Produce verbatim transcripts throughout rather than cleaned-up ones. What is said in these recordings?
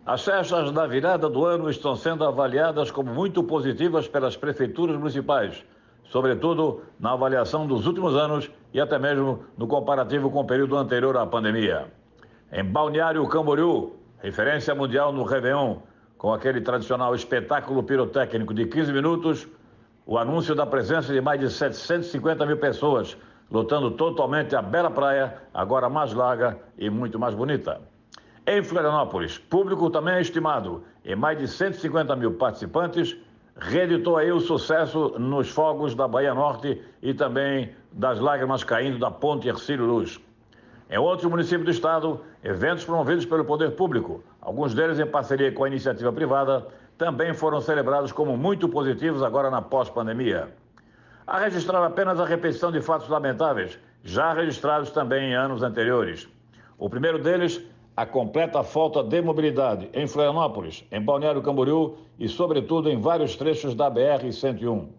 As festas da virada do ano estão sendo avaliadas como muito positivas pelas prefeituras municipais, sobretudo na avaliação dos últimos anos e até mesmo no comparativo com o período anterior à pandemia. Em Balneário Camboriú, referência mundial no Réveillon, com aquele tradicional espetáculo pirotécnico de quinze minutos, o anúncio da presença de mais de setecentas e cinquenta mil pessoas, lotando totalmente a bela praia, agora mais larga e muito mais bonita. Em Florianópolis, público também estimado em mais de cento e cinquenta mil participantes, reeditou aí o sucesso nos fogos da Bahia Norte e também das lágrimas caindo da Ponte Hercílio Luz. Em outros municípios do estado, eventos promovidos pelo poder público, alguns deles em parceria com a iniciativa privada, também foram celebrados como muito positivos agora na pós-pandemia. A registrar apenas a repetição de fatos lamentáveis, já registrados também em anos anteriores. O primeiro deles, a completa falta de mobilidade em Florianópolis, em Balneário Camboriú e, sobretudo, em vários trechos da B R cento e um.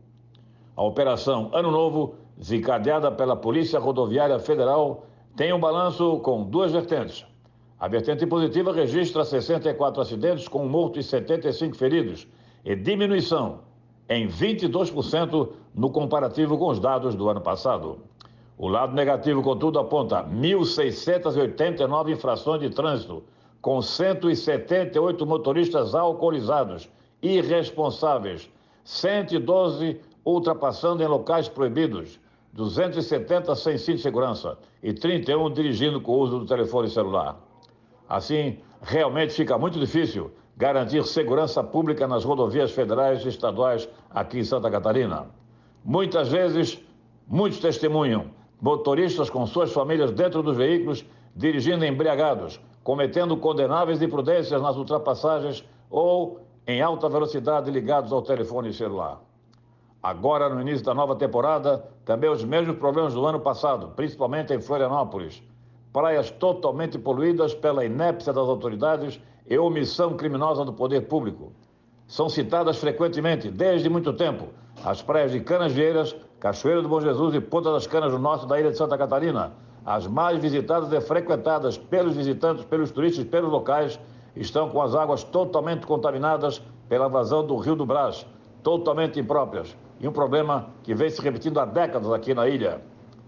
A Operação Ano Novo, desencadeada pela Polícia Rodoviária Federal, tem um balanço com duas vertentes. A vertente positiva registra sessenta e quatro acidentes com um morto e setenta e cinco feridos e diminuição em vinte e dois por cento no comparativo com os dados do ano passado. O lado negativo, contudo, aponta mil seiscentas e oitenta e nove infrações de trânsito, com cento e setenta e oito motoristas alcoolizados, irresponsáveis, cento e doze ultrapassando em locais proibidos, duzentos e setenta sem cinto de segurança e trinta e um dirigindo com o uso do telefone celular. Assim, realmente fica muito difícil garantir segurança pública nas rodovias federais e estaduais aqui em Santa Catarina. Muitas vezes, muitos testemunham motoristas com suas famílias dentro dos veículos, dirigindo embriagados, cometendo condenáveis imprudências nas ultrapassagens ou em alta velocidade ligados ao telefone celular. Agora, no início da nova temporada, também os mesmos problemas do ano passado, principalmente em Florianópolis. Praias totalmente poluídas pela inépcia das autoridades e omissão criminosa do poder público. São citadas frequentemente, desde muito tempo, as praias de Canasvieiras, Cachoeiro do Bom Jesus e Ponta das Canas, no norte da ilha de Santa Catarina. As mais visitadas e frequentadas pelos visitantes, pelos turistas e pelos locais, estão com as águas totalmente contaminadas pela vazão do Rio do Brás, totalmente impróprias. E um problema que vem se repetindo há décadas aqui na ilha.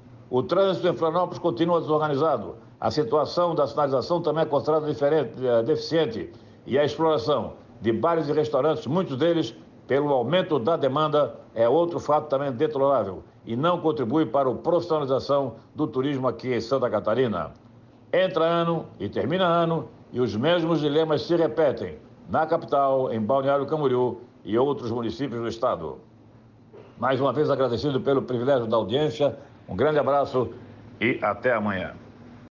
O trânsito em Florianópolis continua desorganizado. A situação da sinalização também é considerada diferente, é, deficiente. E a exploração de bares e restaurantes, muitos deles, pelo aumento da demanda, é outro fato também deplorável e não contribui para a profissionalização do turismo aqui em Santa Catarina. Entra ano e termina ano e os mesmos dilemas se repetem na capital, em Balneário Camboriú e outros municípios do estado. Mais uma vez agradecido pelo privilégio da audiência, um grande abraço e até amanhã.